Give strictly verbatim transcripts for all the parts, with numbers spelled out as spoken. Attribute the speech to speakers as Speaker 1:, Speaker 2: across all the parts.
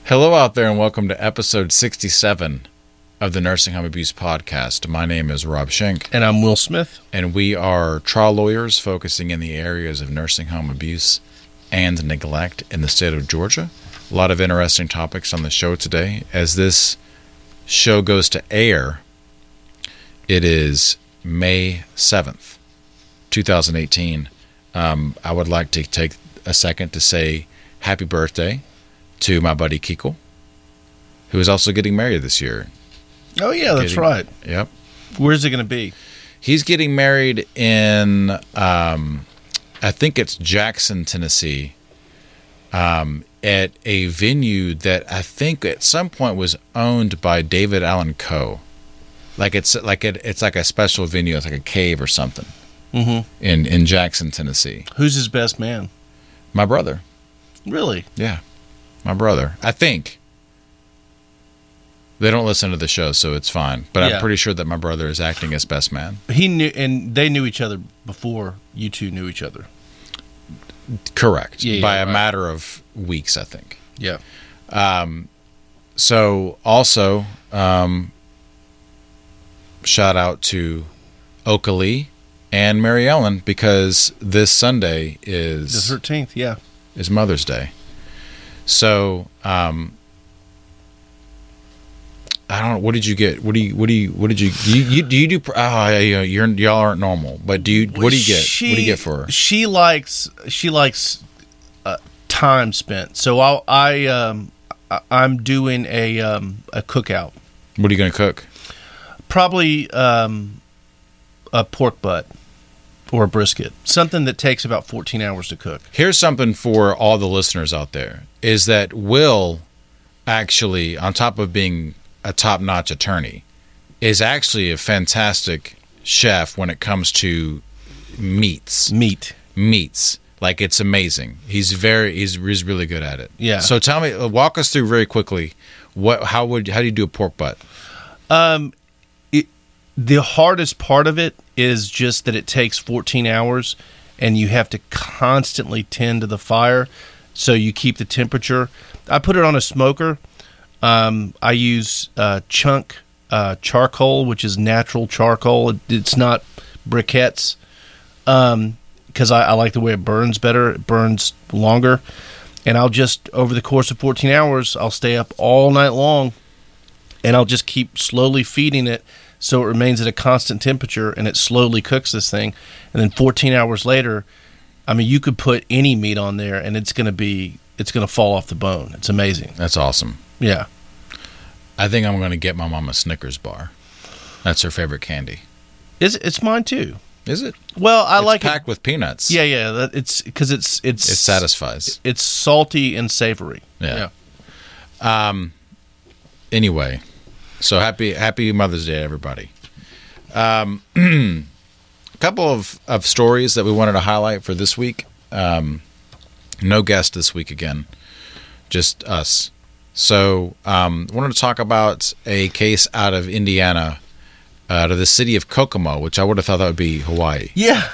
Speaker 1: Hello out there and welcome to episode sixty-seven of the Nursing Home Abuse Podcast. My name is Rob Schenk.
Speaker 2: And I'm Will Smith.
Speaker 1: And we are trial lawyers focusing in the areas of nursing home abuse and neglect in the state of Georgia. A lot of interesting topics on the show today. As this show goes to air, it is May seventh, twenty eighteen. Um, I would like to take a second to say happy birthday to my buddy Kiko, who is also getting married this year.
Speaker 2: Oh, yeah, that's
Speaker 1: getting,
Speaker 2: right.
Speaker 1: Yep.
Speaker 2: Where's it going to be?
Speaker 1: He's getting married in, um, I think it's Jackson, Tennessee, um, at a venue that I think at some point was owned by David Allen Coe. Like it's like it, it's like a special venue. It's like a cave or something
Speaker 2: Mm-hmm.
Speaker 1: in, in Jackson, Tennessee.
Speaker 2: Who's his best man?
Speaker 1: My brother.
Speaker 2: Really?
Speaker 1: Yeah, my brother. I think. They don't listen to the show, so it's fine. But
Speaker 2: Yeah.
Speaker 1: I'm pretty sure that my brother is acting as best man.
Speaker 2: He knew, and they knew each other before you two knew each other.
Speaker 1: Correct.
Speaker 2: Yeah, yeah,
Speaker 1: By a
Speaker 2: right.
Speaker 1: matter of weeks, I think.
Speaker 2: Yeah.
Speaker 1: Um, so also, um, shout out to Oakley and Mary Ellen because this Sunday
Speaker 2: The
Speaker 1: is
Speaker 2: thirteenth, yeah.
Speaker 1: is Mother's Day. So, um, I don't know. What did you get? What do you? What do you? What did you? Do you? you do you do? Oh, yeah, yeah, you're y'all aren't normal. But do you? What do you get?
Speaker 2: She,
Speaker 1: what do you get for her?
Speaker 2: She likes, she likes uh, time spent. So I'll, I, um, I- I'm doing a, um, a cookout.
Speaker 1: What are you going to cook?
Speaker 2: Probably um, a pork butt or a brisket. Something that takes about fourteen hours to cook.
Speaker 1: Here's something for all the listeners out there: is that Will actually, on top of being a top-notch attorney, is actually a fantastic chef when it comes to meats.
Speaker 2: Meat.
Speaker 1: Meats, like it's amazing. He's very, he's, he's really good at it.
Speaker 2: Yeah.
Speaker 1: So tell me, walk us through very quickly. What? How would? How do you do a pork butt?
Speaker 2: Um, it, the hardest part of it is just that it takes fourteen hours, and you have to constantly tend to the fire, so you keep the temperature. I put it on a smoker. Um, I use uh, chunk uh, charcoal, which is natural charcoal. It, it's not briquettes, um, because I, I like the way it burns better. It burns longer, and I'll just over the course of fourteen hours, I'll stay up all night long. And I'll just keep slowly feeding it so it remains at a constant temperature and it slowly cooks this thing. And then fourteen hours later, I mean, you could put any meat on there and it's going to be, it's going to fall off the bone. It's amazing.
Speaker 1: That's awesome.
Speaker 2: Yeah.
Speaker 1: I think I'm going to get my mom a Snickers bar. That's her favorite candy.
Speaker 2: It's, it's mine too.
Speaker 1: Is it?
Speaker 2: Well, I
Speaker 1: it's
Speaker 2: like
Speaker 1: packed with peanuts.
Speaker 2: it. Yeah, yeah. That, it's because it's, it's,
Speaker 1: It satisfies.
Speaker 2: it's salty and savory.
Speaker 1: Yeah. Um. Anyway, so happy Happy Mother's Day, everybody. Um, a couple of, of stories that we wanted to highlight for this week. Um, no guest this week again, just us. So um, I wanted to talk about a case out of Indiana, out of the city of Kokomo, which I would have thought that would be Hawaii.
Speaker 2: Yeah.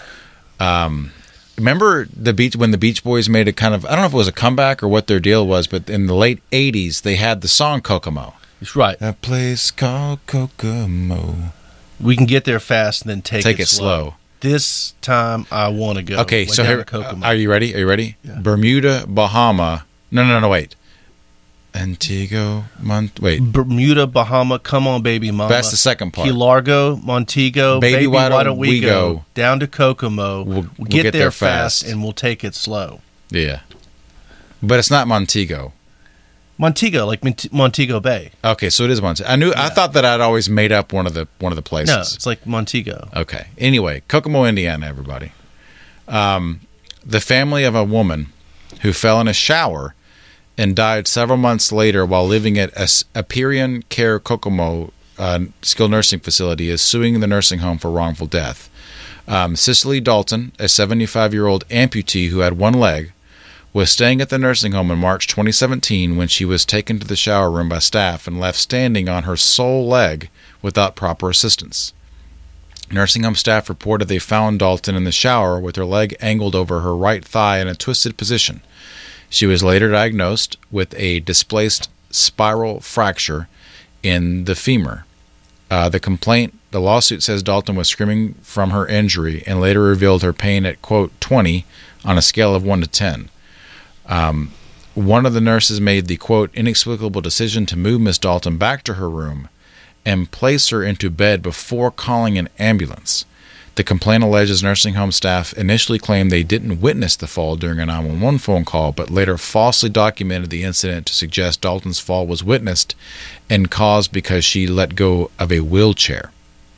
Speaker 1: Remember the beach when the Beach Boys made a kind of, I don't know if it was a comeback or what their deal was, but in the late eighties they had the song Kokomo.
Speaker 2: It's right.
Speaker 1: A place called Kokomo.
Speaker 2: We can get there fast and then take,
Speaker 1: Take
Speaker 2: it,
Speaker 1: it slow.
Speaker 2: This time I want to go.
Speaker 1: Okay,
Speaker 2: way
Speaker 1: so
Speaker 2: down
Speaker 1: here,
Speaker 2: to Kokomo.
Speaker 1: are you ready? Are you ready?
Speaker 2: Yeah.
Speaker 1: Bermuda, Bahama. No, no, no, no, wait. Antigua, Mont. Wait,
Speaker 2: Bermuda, Bahama, come on, baby mama.
Speaker 1: that's the second part.
Speaker 2: Key Largo, Montego,
Speaker 1: Baby, why don't we go?
Speaker 2: down to Kokomo?
Speaker 1: We'll-
Speaker 2: We'll,
Speaker 1: we'll
Speaker 2: get,
Speaker 1: get
Speaker 2: there,
Speaker 1: there
Speaker 2: fast,
Speaker 1: fast.
Speaker 2: and we'll take it slow.
Speaker 1: Yeah, but it's not Montego.
Speaker 2: Montego, like Mont- Montego Bay.
Speaker 1: Okay, so it is Montego. I knew. I thought that I'd always made up one of the one of the places.
Speaker 2: No, it's like Montego.
Speaker 1: Okay. Anyway, Kokomo, Indiana, everybody. Um, the family of a woman who fell in a shower and died several months later while living at Aperion Care Kokomo uh, skilled nursing facility is suing the nursing home for wrongful death. Um, Cicely Dalton, a seventy-five-year-old amputee who had one leg, was staying at the nursing home in March twenty seventeen when she was taken to the shower room by staff and left standing on her sole leg without proper assistance. Nursing home staff reported they found Dalton in the shower with her leg angled over her right thigh in a twisted position. She was later diagnosed with a displaced spiral fracture in the femur. Uh, the complaint, the lawsuit says Dalton was screaming from her injury and later revealed her pain at, quote, twenty on a scale of one to ten. Um, one of the nurses made the, quote, inexplicable decision to move Miss Dalton back to her room and place her into bed before calling an ambulance. The complaint alleges nursing home staff initially claimed they didn't witness the fall during a nine one one phone call, but later falsely documented the incident to suggest Dalton's fall was witnessed and caused because she let go of a wheelchair.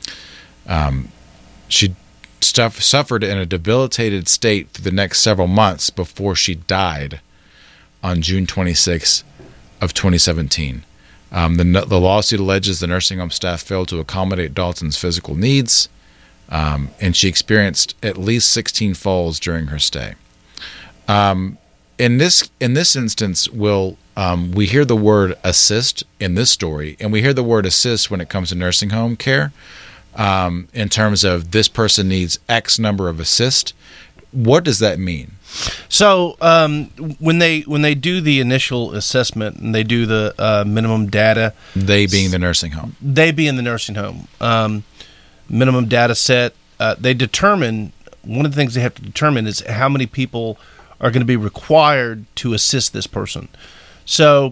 Speaker 1: Um, she stuff, suffered in a debilitated state for the next several months before she died on June twenty-sixth of twenty seventeen. Um, the, the lawsuit alleges the nursing home staff failed to accommodate Dalton's physical needs, Um, and she experienced at least sixteen falls during her stay. Um, in this in this instance, Will, um, we hear the word assist in this story, and we hear the word assist when it comes to nursing home care, um, in terms of this person needs X number of assist. What does that mean?
Speaker 2: So um, when they when they do the initial assessment and they do the uh, minimum data,
Speaker 1: They being the nursing home.
Speaker 2: they be in the nursing home. Um, minimum data set, uh, they determine, one of the things they have to determine is how many people are going to be required to assist this person. So,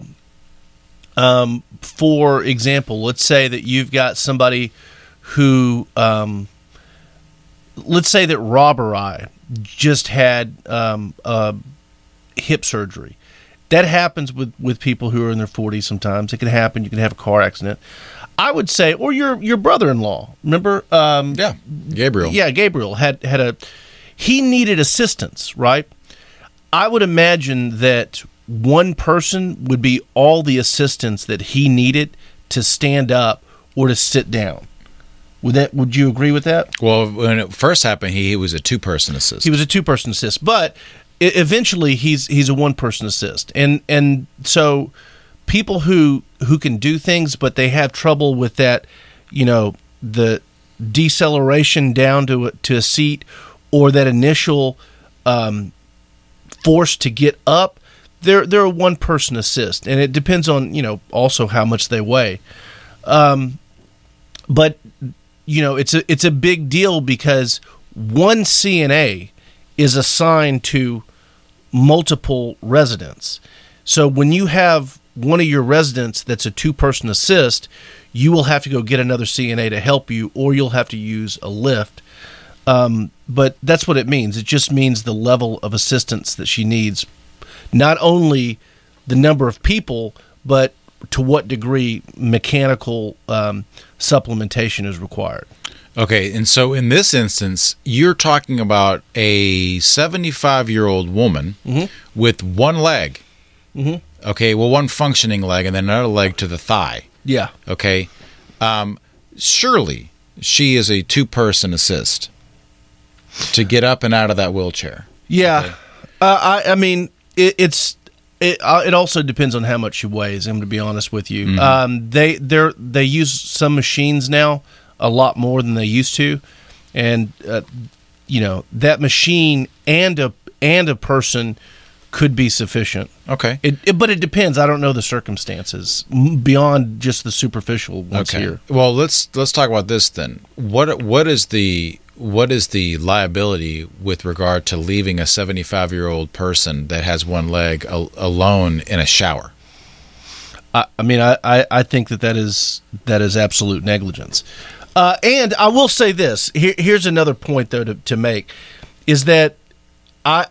Speaker 2: um, for example, let's say that you've got somebody who, um, let's say that Rob or I just had um, uh, hip surgery. That happens with, with people who are in their forties sometimes. It can happen. You can have a car accident. I would say, or your your brother-in-law. Remember? Um,
Speaker 1: Yeah, Gabriel.
Speaker 2: Yeah, Gabriel had had a. He needed assistance, right? I would imagine that one person would be all the assistance that he needed to stand up or to sit down. Would that? Would you agree with that?
Speaker 1: Well, when it first happened, he, he was a two-person assist.
Speaker 2: He was a two-person assist, but I- eventually he's he's a one-person assist, and and so people who who can do things, but they have trouble with that, you know, the deceleration down to a, to a seat, or that initial um, force to get up. They're they're a one-person assist, and it depends on, you know, also how much they weigh. Um, but you know, it's a it's a big deal because one C N A is assigned to multiple residents. So when you have one of your residents that's a two-person assist, you will have to go get another C N A to help you, or you'll have to use a lift. Um, but that's what it means. It just means the level of assistance that she needs, not only the number of people, but to what degree mechanical um, supplementation is required.
Speaker 1: Okay, and so in this instance, you're talking about a seventy-five-year-old woman
Speaker 2: Mm-hmm.
Speaker 1: with one leg.
Speaker 2: Mm-hmm.
Speaker 1: Okay, well, one functioning leg and then another leg to the thigh.
Speaker 2: Yeah.
Speaker 1: Okay, um, surely she is a two-person assist to get up and out of that wheelchair.
Speaker 2: Yeah.
Speaker 1: Okay.
Speaker 2: Uh, I, I mean, it, it's it. Uh, it also depends on how much she weighs. I'm going to be honest with you.
Speaker 1: Mm-hmm.
Speaker 2: Um, they they they use some machines now a lot more than they used to, and uh, you know, that machine and a and a person could be sufficient.
Speaker 1: Okay.
Speaker 2: It, it but it depends. I don't know the circumstances m- beyond just the superficial ones
Speaker 1: Okay.
Speaker 2: here.
Speaker 1: Well, let's let's talk about this then. What what is the what is the liability with regard to leaving a seventy-five-year-old person that has one leg al- alone in a shower?
Speaker 2: I, I mean, I, I, I think that that is that is absolute negligence. Uh, and I will say this. Here, here's another point, though, to, to make, is that I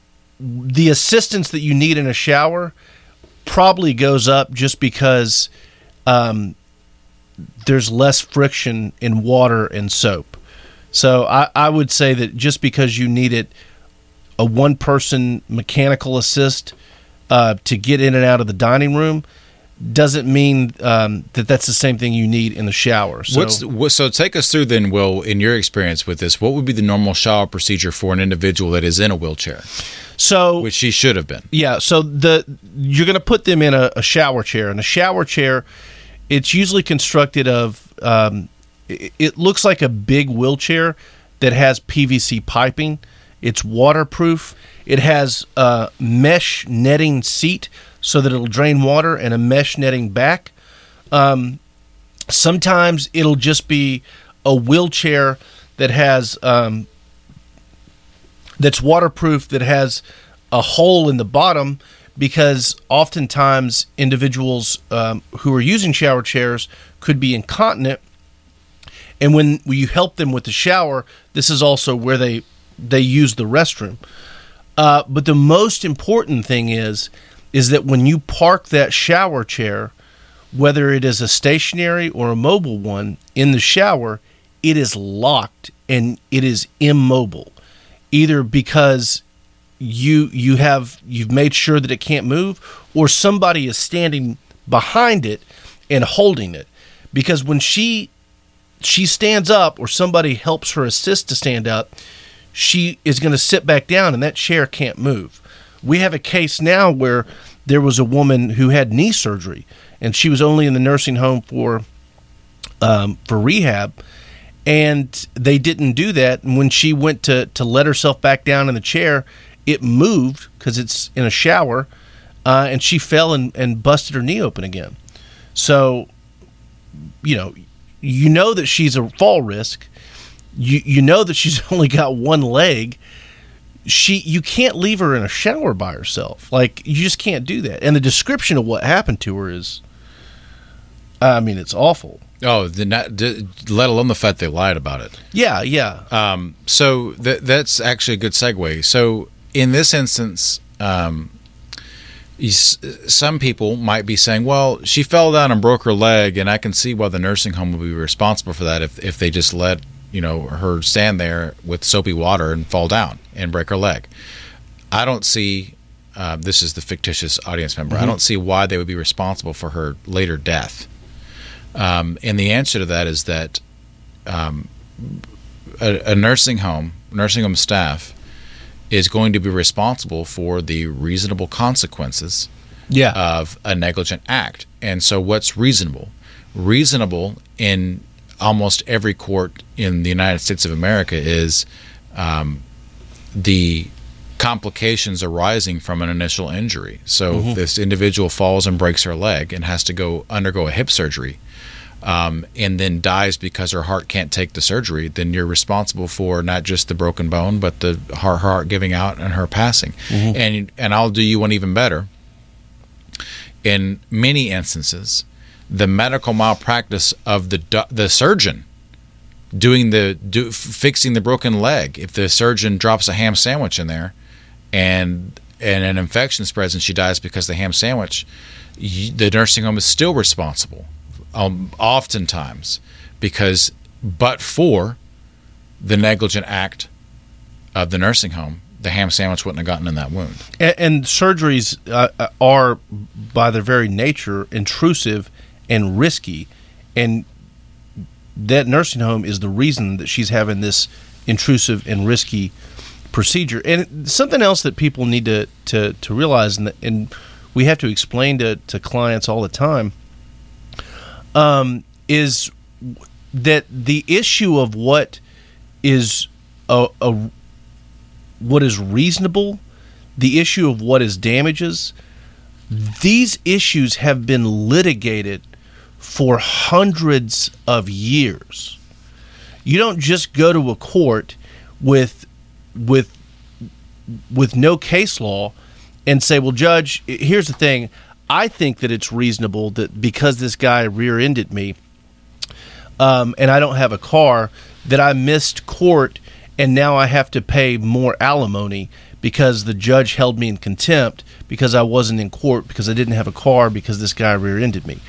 Speaker 2: the assistance that you need in a shower probably goes up just because um, there's less friction in water and soap. So I, I would say that just because you needed a one-person mechanical assist uh, to get in and out of the dining room doesn't mean um, that that's the same thing you need in the shower. So,
Speaker 1: What's what, so take us through then, Will, in your experience with this, what would be the normal shower procedure for an individual that is in a wheelchair,
Speaker 2: so
Speaker 1: which she should have been?
Speaker 2: yeah, so the you're going to put them in a, a shower chair, and a shower chair, it's usually constructed of um, it, it looks like a big wheelchair that has P V C piping. It's waterproof. It has a mesh netting seat so that it'll drain water, and a mesh netting back. Um, sometimes it'll just be a wheelchair that has um, that's waterproof, that has a hole in the bottom, because oftentimes individuals um, who are using shower chairs could be incontinent, and when you help them with the shower, this is also where they they use the restroom. Uh, but the most important thing is is that when you park that shower chair, whether it is a stationary or a mobile one, in the shower, it is locked and it is immobile, either because you you have you've made sure that it can't move, or somebody is standing behind it and holding it. Because when she she stands up, or somebody helps her assist to stand up, she is going to sit back down and that chair can't move. We have a case now where there was a woman who had knee surgery, and she was only in the nursing home for um, for rehab, and they didn't do that. And when she went to, to let herself back down in the chair, it moved because it's in a shower, uh, and she fell and, and busted her knee open again. So, you know, you know that she's a fall risk. You you know that she's only got one leg. She you can't leave her in a shower by herself. Like, you just can't do that. And the description of what happened to her is, I mean, it's awful.
Speaker 1: Oh, the not, d- let alone the fact they lied about it.
Speaker 2: Yeah, yeah.
Speaker 1: Um, so th- that's actually a good segue. So in this instance, um, you, some people might be saying, well, she fell down and broke her leg, and I can see why the nursing home would be responsible for that if, if they just let, you know, her stand there with soapy water and fall down and break her leg. I don't see, uh, this is the fictitious audience member, mm-hmm. I don't see why they would be responsible for her later death. Um, and the answer to that is that um, a, a nursing home, nursing home staff is going to be responsible for the reasonable consequences
Speaker 2: yeah.
Speaker 1: of a negligent act. And so what's reasonable? Reasonable in almost every court in the United States of America is um, the complications arising from an initial injury. So mm-hmm. if this individual falls and breaks her leg and has to go undergo a hip surgery, um, and then dies because her heart can't take the surgery, then you're responsible for not just the broken bone, but the her heart giving out and her passing. Mm-hmm. And and I'll do you one even better. In many instances, the medical malpractice of the the surgeon doing the do, fixing the broken leg, if the surgeon drops a ham sandwich in there, and and an infection spreads and she dies because of the ham sandwich, you, the nursing home is still responsible. Um, oftentimes, because but for the negligent act of the nursing home, the ham sandwich wouldn't have gotten in that wound.
Speaker 2: And, and surgeries uh, are, by their very nature, intrusive and risky, and that nursing home is the reason that she's having this intrusive and risky procedure. And something else that people need to to, to realize, and, and we have to explain to, to clients all the time, um, is that the issue of what is a, a what is reasonable, the issue of what is damages, these issues have been litigated for hundreds of years. You don't just go to a court with with with no case law and say, well, Judge, here's the thing. I think that it's reasonable that because this guy rear-ended me um, and I don't have a car, that I missed court and now I have to pay more alimony because the judge held me in contempt because I wasn't in court because I didn't have a car because this guy rear-ended me.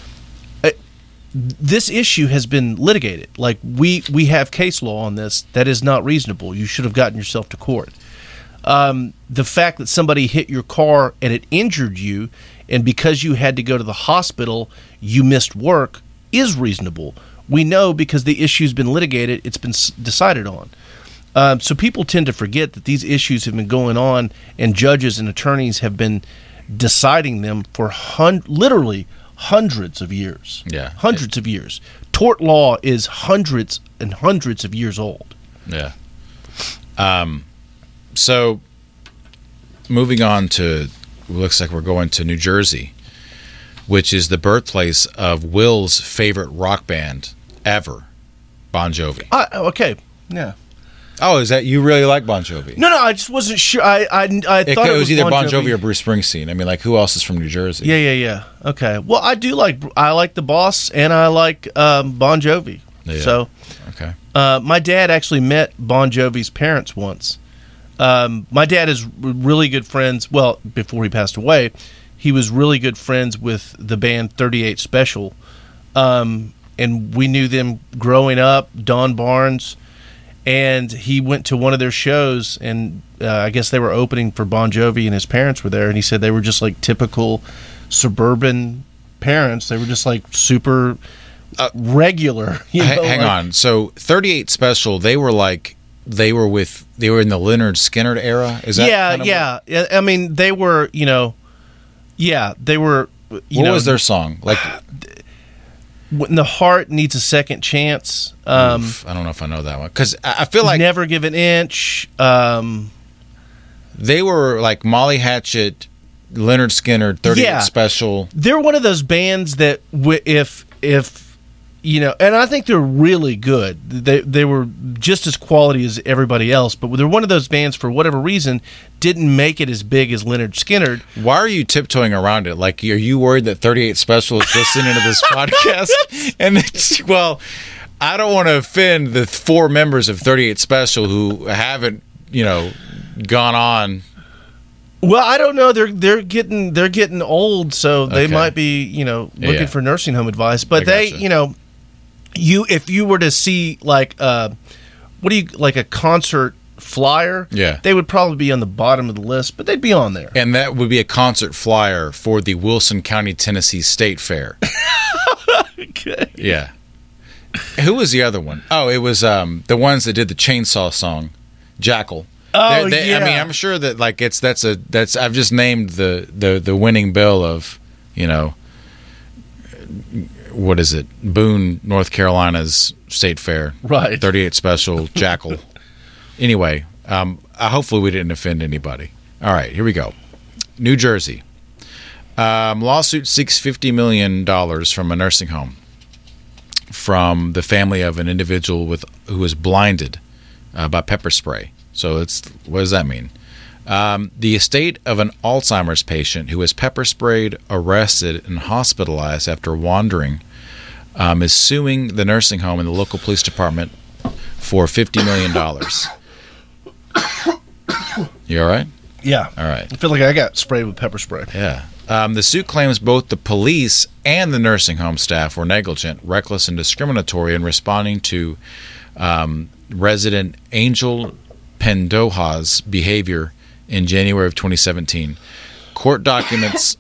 Speaker 2: This issue has been litigated. Like, we, we have case law on this. That is not reasonable. You should have gotten yourself to court. Um, the fact that somebody hit your car and it injured you, and because you had to go to the hospital, you missed work, is reasonable. We know because the issue's been litigated, it's been decided on. Um, so people tend to forget that these issues have been going on, and judges and attorneys have been deciding them for hun- literally hundreds of years.
Speaker 1: Yeah.
Speaker 2: Hundreds of years. Tort law is hundreds and hundreds of years old.
Speaker 1: Yeah. Um. So, moving on to looks like we're going to New Jersey, which is the birthplace of Will's favorite rock band ever, Bon Jovi.
Speaker 2: Uh, okay, yeah.
Speaker 1: Oh, is that you really like Bon Jovi?
Speaker 2: No, no, I just wasn't sure. I I, I
Speaker 1: it,
Speaker 2: thought
Speaker 1: it,
Speaker 2: it
Speaker 1: was,
Speaker 2: was
Speaker 1: either
Speaker 2: Bon
Speaker 1: Bon
Speaker 2: Jovi.
Speaker 1: Jovi or Bruce Springsteen. I mean, like, who else is from New Jersey?
Speaker 2: Yeah, yeah, yeah. Okay. Well, I do like I like the Boss, and I like um, Bon Jovi.
Speaker 1: Yeah.
Speaker 2: So,
Speaker 1: okay.
Speaker 2: Uh, my dad actually met Bon Jovi's parents once. Um, my dad is really good friends. Well, before he passed away, he was really good friends with the band thirty-eight Special, um, and we knew them growing up. Don Barnes. And he went to one of their shows, and uh, I guess they were opening for Bon Jovi, and his parents were there. And he said they were just like typical suburban parents. They were just like super uh, regular. You know,
Speaker 1: H- hang
Speaker 2: like,
Speaker 1: on. So thirty-eight Special, they were like they were with they were in the Leonard Skinner era. Is that
Speaker 2: yeah,
Speaker 1: kind of
Speaker 2: yeah. What? I mean, they were, you know, yeah, they were. You
Speaker 1: what
Speaker 2: know,
Speaker 1: was their song like?
Speaker 2: When the Heart Needs a Second Chance. Um,
Speaker 1: Oof, I don't know if I know that one because I I feel like
Speaker 2: Never Give an Inch. Um,
Speaker 1: they were like Molly Hatchet, Leonard Skinner, thirty-eight
Speaker 2: Yeah.
Speaker 1: Special.
Speaker 2: they're one of those bands that w- if if you know, and I think they're really good. They they were just as quality as everybody else, but they're one of those bands for whatever reason didn't make it as big as Leonard Skinner.
Speaker 1: Why are you tiptoeing around it? Like, are you worried that thirty-eight Special is listening to this podcast? And it's, well, I don't want to offend the four members of thirty-eight Special who haven't, you know, gone on.
Speaker 2: Well, I don't know. They're they're getting they're getting old, so they
Speaker 1: Okay.
Speaker 2: might be, you know, looking
Speaker 1: Yeah.
Speaker 2: for nursing home advice. But
Speaker 1: I
Speaker 2: they,
Speaker 1: gotcha.
Speaker 2: you know, you if you were to see like uh, what do you like a concert flyer?
Speaker 1: Yeah.
Speaker 2: they would probably be on the bottom of the list, but they'd be on there.
Speaker 1: And that would be a concert flyer for the Wilson County, Tennessee State Fair.
Speaker 2: Okay.
Speaker 1: Yeah. Who was the other one? Oh, it was um, the ones that did the chainsaw song, Jackal.
Speaker 2: Oh,
Speaker 1: They- they- I
Speaker 2: yeah.
Speaker 1: mean, I'm sure that like it's that's a that's I've just named the the the winning bill of, you know, what is it? Boone, North Carolina's State Fair.
Speaker 2: Right.
Speaker 1: thirty-eight Special, Jackal. Anyway, um, uh, hopefully we didn't offend anybody. All right, here we go. New Jersey. Um, lawsuit seeks fifty million dollars from a nursing home from the family of an individual with who was blinded uh, by pepper spray. So it's what does that mean? Um, the estate of an Alzheimer's patient who was pepper sprayed, arrested, and hospitalized after wandering um, is suing the nursing home and the local police department for fifty million dollars. You all right?
Speaker 2: Yeah.
Speaker 1: All right.
Speaker 2: I feel like I got sprayed with pepper spray.
Speaker 1: Yeah. Um, the suit claims both the police and the nursing home staff were negligent, reckless, and discriminatory in responding to um, resident Angel Pendoha's behavior in January of twenty seventeen. Court documents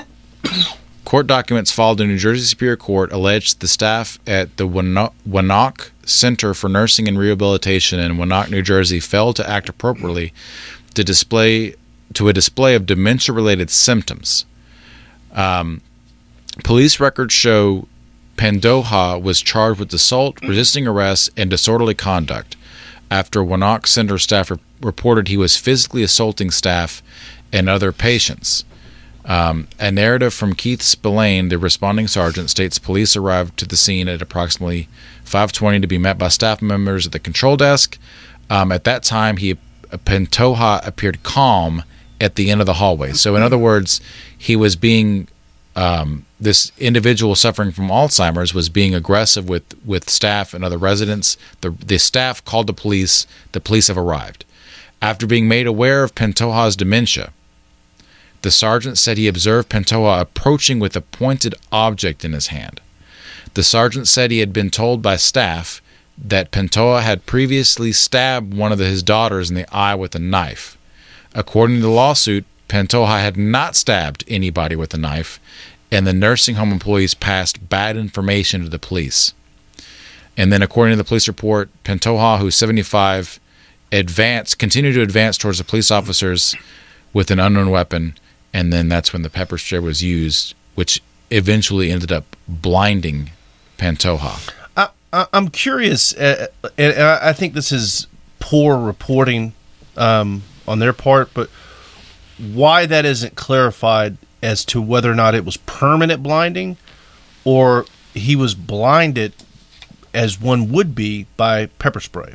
Speaker 1: court documents filed in New Jersey Superior Court alleged the staff at the Wano- Wanock Center for Nursing and Rehabilitation in Wanock, New Jersey, failed to act appropriately to display to a display of dementia-related symptoms. Um, police records show Pendoha was charged with assault, resisting arrest, and disorderly conduct after Wanock Center staff re- reported he was physically assaulting staff and other patients. Um, a narrative from Keith Spillane, the responding sergeant, states police arrived to the scene at approximately five twenty to be met by staff members at the control desk. Um, at that time, he Pendoha appeared calm at the end of the hallway. So, in other words, he was being um, this individual suffering from Alzheimer's was being aggressive with, with staff and other residents. The the staff called the police. The police have arrived. After being made aware of Pendoha's dementia, the sergeant said he observed Pendoha approaching with a pointed object in his hand. The sergeant said he had been told by staff that Pendoha had previously stabbed one of his daughters in the eye with a knife. According to the lawsuit, Pendoha had not stabbed anybody with a knife, and the nursing home employees passed bad information to the police. And then, according to the police report, Pendoha, who's seventy-five, advanced, continued to advance towards the police officers with an unknown weapon, and then that's when the pepper spray was used, which eventually ended up blinding Pendoha.
Speaker 2: I, I, I'm curious, uh, and I I think this is poor reporting um, on their part, but why that isn't clarified as to whether or not it was permanent blinding or he was blinded as one would be by pepper spray.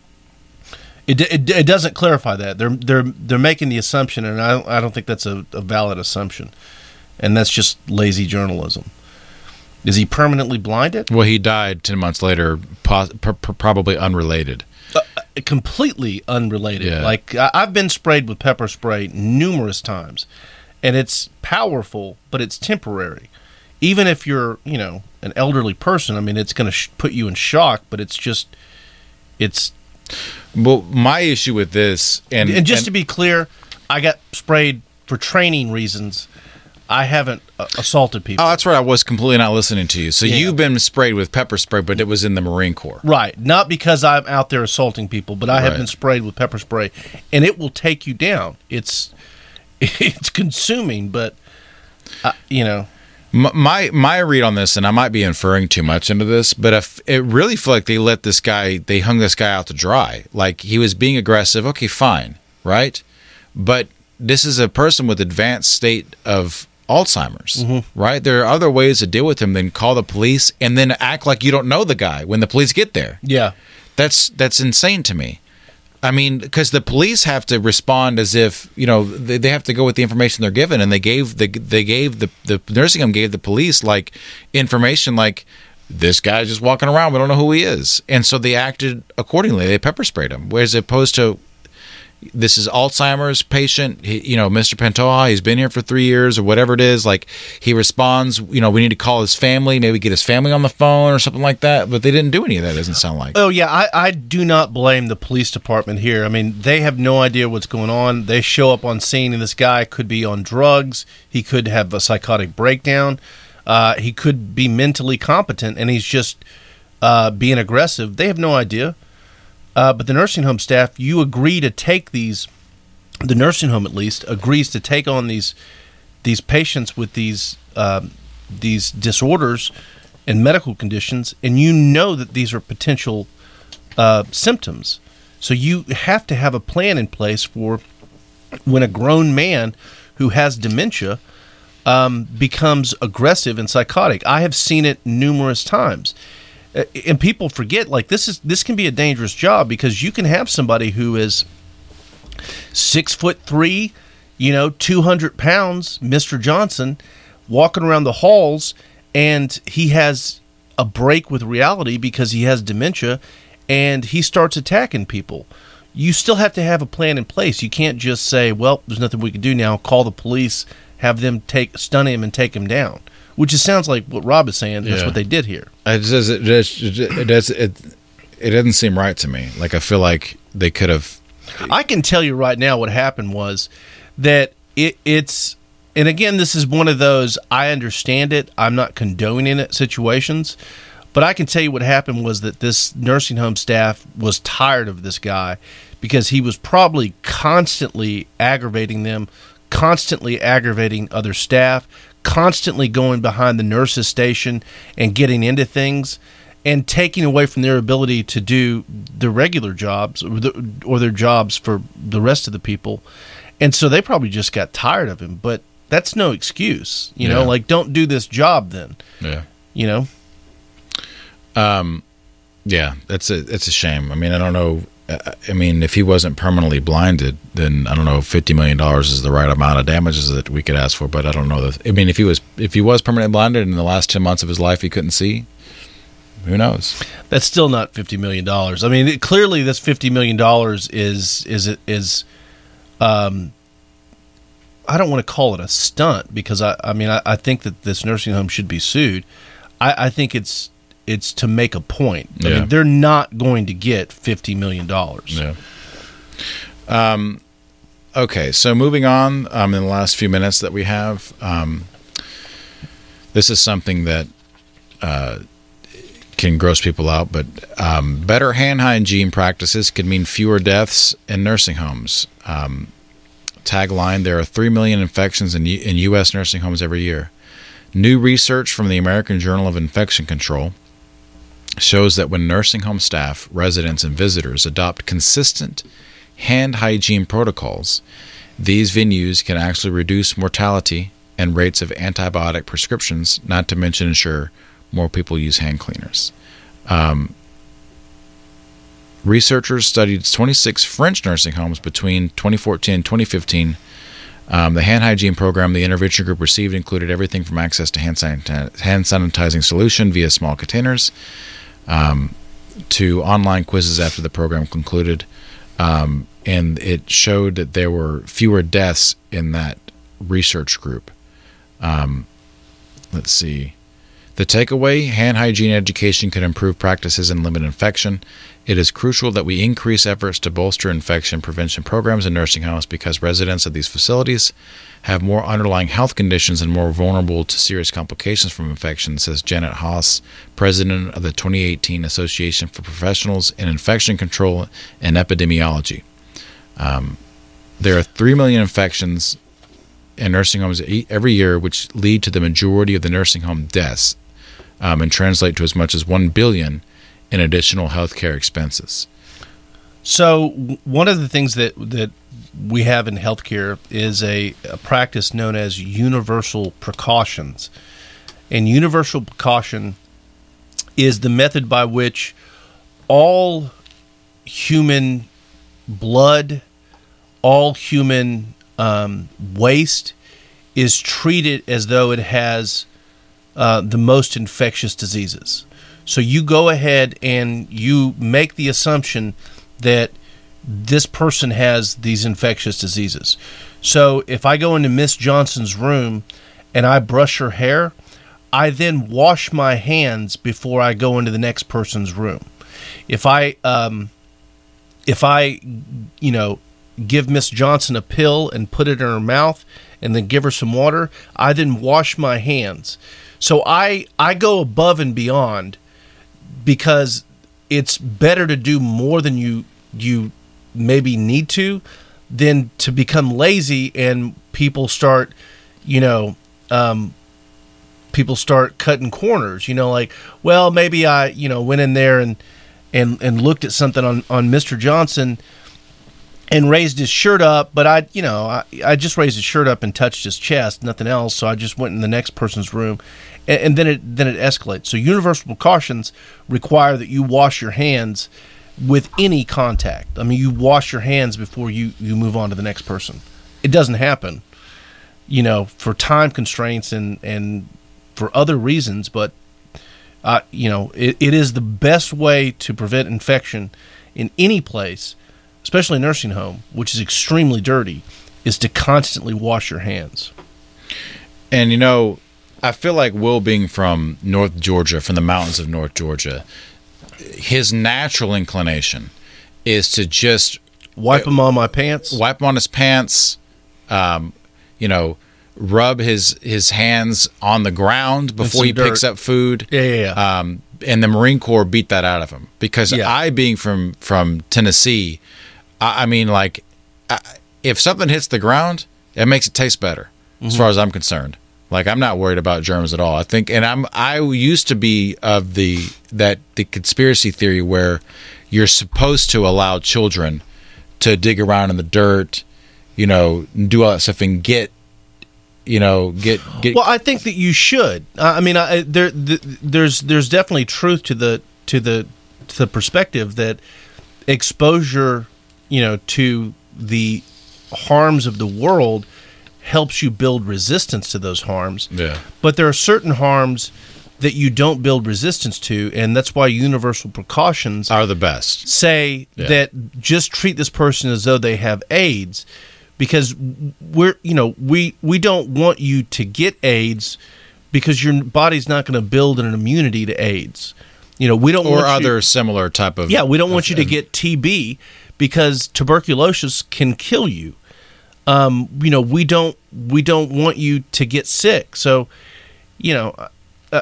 Speaker 2: It, it, it doesn't clarify that. They're they're they're making the assumption, and I don't, I don't think that's a, a valid assumption, and that's just lazy journalism. Is he permanently blinded?
Speaker 1: Well, he died ten months later, pos- pr- pr- probably unrelated.
Speaker 2: Uh, completely unrelated.
Speaker 1: Yeah.
Speaker 2: Like I, I've been sprayed with pepper spray numerous times, and it's powerful, but it's temporary. Even if you're, you know, an elderly person, I mean, it's going to sh- put you in shock, but it's just, it's.
Speaker 1: Well, my issue with this, and,
Speaker 2: And just
Speaker 1: and,
Speaker 2: to be clear, I got sprayed for training reasons. I haven't uh, assaulted people.
Speaker 1: oh, that's right. I was completely not listening to you. So
Speaker 2: Yeah.
Speaker 1: you've been sprayed with pepper spray, but it was in the Marine Corps.
Speaker 2: Right. Not because I'm out there assaulting people, but I have
Speaker 1: Right.
Speaker 2: been sprayed with pepper spray, and it will take you down. It's it's consuming, but, uh, you know.
Speaker 1: M- My my read on this, and I might be inferring too much into this, but if it really feel like they let this guy, they hung this guy out to dry. Like he was being aggressive. Okay, fine, right? But this is a person with advanced state of Alzheimer's,
Speaker 2: Mm-hmm.
Speaker 1: right? There are other ways to deal with him than call the police and then act like you don't know the guy when the police get there.
Speaker 2: Yeah.
Speaker 1: That's that's insane to me. I mean, because the police have to respond as if, you know, they, they have to go with the information they're given, and they gave the they gave the the nursing home gave the police like information like this guy's just walking around, we don't know who he is, and so they acted accordingly. They pepper sprayed him, whereas opposed to this is Alzheimer's patient, he, you know, Mister Pantoja, he's been here for three years or whatever it is. Like he responds, you know, we need to call his family, maybe get his family on the phone or something like that. But they didn't do any of that. It doesn't sound like.
Speaker 2: Oh, yeah, I, I do not blame the police department here. I mean, they have no idea what's going on. They show up on scene, and this guy could be on drugs. He could have a psychotic breakdown. Uh, he could be mentally competent, and he's just uh, being aggressive. They have no idea. Uh, but the nursing home staff, you agree to take these, the nursing home at least, agrees to take on these these patients with these uh, these disorders and medical conditions, and you know that these are potential uh, symptoms. So you have to have a plan in place for when a grown man who has dementia um, becomes aggressive and psychotic. I have seen it numerous times. Uh, And people forget, like, this is this can be a dangerous job because you can have somebody who is six foot three, you know, two hundred pounds, Mister Johnson, walking around the halls, and he has a break with reality because he has dementia, and he starts attacking people. You still have to have a plan in place. You can't just say, well, there's nothing we can do now, call the police, have them take stun him and take him down. Which just sounds like what Rob is saying. That's
Speaker 1: Yeah.
Speaker 2: what they did here.
Speaker 1: It does. It does. It does. It, it doesn't seem right to me. Like I feel like they could have.
Speaker 2: I can tell you right now what happened was that it, it's, and again, this is one of those, I understand it, I'm not condoning it situations, but I can tell you what happened was that this nursing home staff was tired of this guy because he was probably constantly aggravating them, constantly aggravating other staff, constantly going behind the nurse's station and getting into things and taking away from their ability to do the regular jobs or, the, or their jobs for the rest of the people. And so they probably just got tired of him, but that's no excuse, you know,
Speaker 1: Yeah.
Speaker 2: like don't do this job then,
Speaker 1: Yeah.
Speaker 2: you know?
Speaker 1: Um. Yeah. That's a. It's a shame. I mean, I don't know. I I mean, if he wasn't permanently blinded, then I don't know if fifty million dollars is the right amount of damages that we could ask for. But I don't know. That, I mean, if he was if he was permanently blinded and in the last ten months of his life he couldn't see, who knows?
Speaker 2: That's still not fifty million dollars. I mean, it, clearly this fifty million dollars is, is, is, um, I don't want to call it a stunt because I, I mean, I, I think that this nursing home should be sued. I, I think it's, it's to make a point. I
Speaker 1: Yeah.
Speaker 2: mean, they're not going to get fifty million dollars.
Speaker 1: Yeah. Um. Okay. So moving on. Um. In the last few minutes that we have, um, this is something that uh, can gross people out, but um, better hand hygiene practices could mean fewer deaths in nursing homes. Um, tagline: there are three million infections in, U- in U S nursing homes every year. New research from the American Journal of Infection Control shows that when nursing home staff, residents, and visitors adopt consistent hand hygiene protocols, These venues can actually reduce mortality and rates of antibiotic prescriptions, not to mention ensure more people use hand cleaners. Um, researchers studied twenty-six French nursing homes between twenty fourteen and twenty fifteen. Um, the hand hygiene program the intervention group received included everything from access to hand, sanit- hand sanitizing solution via small containers um, to online quizzes after the program concluded. Um, and it showed that there were fewer deaths in that research group. Um, let's see. The takeaway, hand hygiene education can improve practices and limit infection. It is crucial that we increase efforts to bolster infection prevention programs in nursing homes because residents of these facilities have more underlying health conditions and more vulnerable to serious complications from infection, says Janet Haas, president of the twenty eighteen Association for Professionals in Infection Control and Epidemiology. Um, there are three million infections in nursing homes every year, which lead to the majority of the nursing home deaths um, and translate to as much as one billion dollars in additional healthcare expenses.
Speaker 2: So one of the things that, that we have in healthcare is a, a practice known as universal precautions. And universal precaution is the method by which all human blood, all human um, waste is treated as though it has uh, the most infectious diseases. So you go ahead and you make the assumption that this person has these infectious diseases. So if I go into Miss Johnson's room and I brush her hair, I then wash my hands before I go into the next person's room. If I, um, if I, you know, give Miss Johnson a pill and put it in her mouth and then give her some water, I then wash my hands. So I, I go above and beyond, because it's better to do more than you you maybe need to than to become lazy and people start, you know, um, people start cutting corners. You know, like, well, maybe I, you know, went in there and and and looked at something on, on Mister Johnson and raised his shirt up, but I, you know, I, I just raised his shirt up and touched his chest, nothing else. So I just went in the next person's room. And then it then it escalates. So universal precautions require that you wash your hands with any contact. I mean, you wash your hands before you, you move on to the next person. It doesn't happen, you know, for time constraints and, and for other reasons. But, uh, you know, it, it is the best way to prevent infection in any place, especially a nursing home, which is extremely dirty, is to constantly wash your hands.
Speaker 1: And, you know, I feel like Will, being from North Georgia, from the mountains of North Georgia, his natural inclination is to just
Speaker 2: wipe him on my pants,
Speaker 1: wipe him on his pants, um, you know, rub his his hands on the ground before he dirt. picks up food.
Speaker 2: Yeah, yeah, yeah.
Speaker 1: Um, and the Marine Corps beat that out of him because
Speaker 2: yeah.
Speaker 1: I, being from from Tennessee, I, I mean, like, I, if something hits the ground, it makes it taste better, mm-hmm. as far as I'm concerned. Like, I'm not worried about germs at all. I think, and I'm I used to be of the that the conspiracy theory where you're supposed to allow children to dig around in the dirt, you know, do all that stuff and get, you know, get get.
Speaker 2: Well, I think that you should. I mean, I, there the, there's there's definitely truth to the to the to the perspective that exposure, you know, to the harms of the world helps you build resistance to those harms.
Speaker 1: Yeah.
Speaker 2: But there are certain harms that you don't build resistance to, and that's why universal precautions
Speaker 1: are the best.
Speaker 2: Say yeah. that just treat this person as though they have AIDS, because we're, you know, we we don't want you to get AIDS because your body's not going to build an immunity to AIDS. You know, we don't
Speaker 1: or
Speaker 2: want
Speaker 1: other
Speaker 2: you,
Speaker 1: similar type of
Speaker 2: Yeah, we don't want
Speaker 1: of,
Speaker 2: you to get T B because tuberculosis can kill you. Um, you know, we don't we don't want you to get sick. So, you know, uh,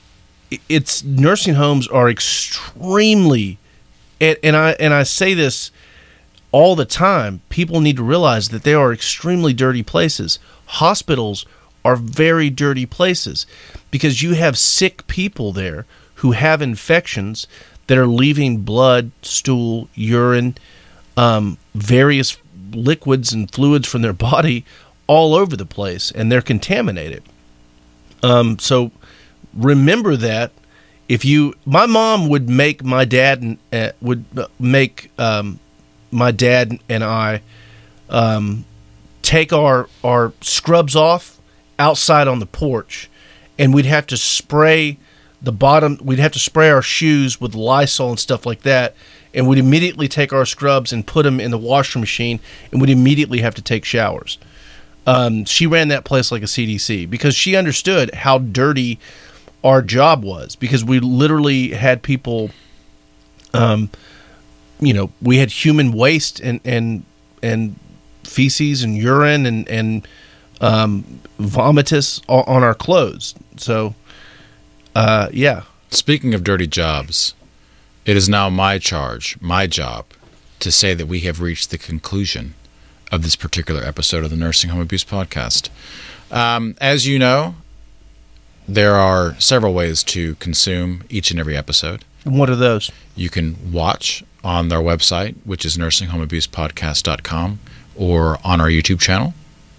Speaker 2: it's nursing homes are extremely, and, and I and I say this all the time. People need to realize that they are extremely dirty places. Hospitals are very dirty places because you have sick people there who have infections that are leaving blood, stool, urine, um, various liquids and fluids from their body all over the place, and they're contaminated. Um, so remember that. If you, my mom would make my dad and uh, would make um, my dad and I um, take our our scrubs off outside on the porch, and we'd have to spray the bottom. We'd have to spray our shoes with Lysol and stuff like that, and we'd immediately take our scrubs and put them in the washer machine, and we'd immediately have to take showers. Um, she ran that place like a C D C because she understood how dirty our job was, because we literally had people, um, you know, we had human waste and, and, and feces and urine and, and, um, vomitus on our clothes. So, uh, yeah.
Speaker 1: Speaking of dirty jobs, it is now my charge, my job, to say that we have reached the conclusion of this particular episode of the Nursing Home Abuse Podcast. Um, as you know, there are several ways to consume each and every episode.
Speaker 2: And what are those?
Speaker 1: You can watch on their website, which is nursing home abuse podcast dot com, or on our YouTube channel.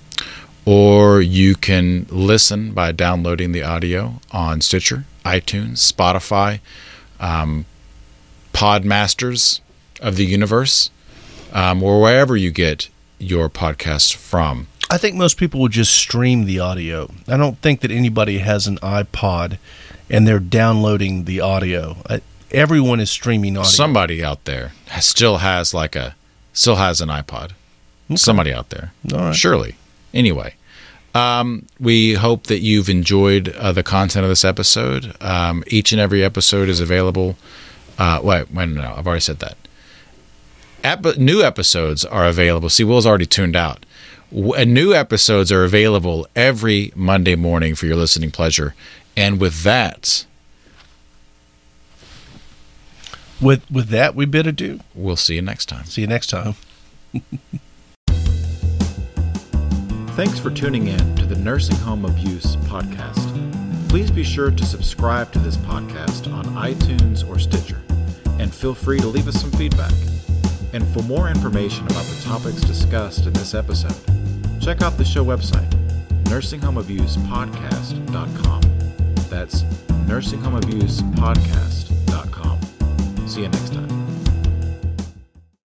Speaker 1: Or you can listen by downloading the audio on Stitcher, iTunes, Spotify, um, Podmasters of the universe, um, or wherever you get your podcast from.
Speaker 2: I think most people will just stream the audio. I don't think that anybody has an iPod and they're downloading the audio. I, everyone is streaming audio.
Speaker 1: Somebody out there has, still has like a still has an iPod. Okay. Somebody out there,
Speaker 2: all right.
Speaker 1: Surely. Anyway, um, we hope that you've enjoyed uh, the content of this episode. Um, each and every episode is available. Uh, wait, wait, no, I've already said that. Ep- new episodes are available. See, Will's already tuned out. W- new episodes are available every Monday morning for your listening pleasure. And with that,
Speaker 2: with with that, we bid adieu.
Speaker 1: We'll see you next time.
Speaker 2: See you next time.
Speaker 1: Thanks for tuning in to the Nursing Home Abuse Podcast. Please be sure to subscribe to this podcast on iTunes or Stitcher, and feel free to leave us some feedback. And for more information about the topics discussed in this episode, check out the show website, nursing home abuse podcast dot com. That's nursing home abuse podcast dot com. See you next time.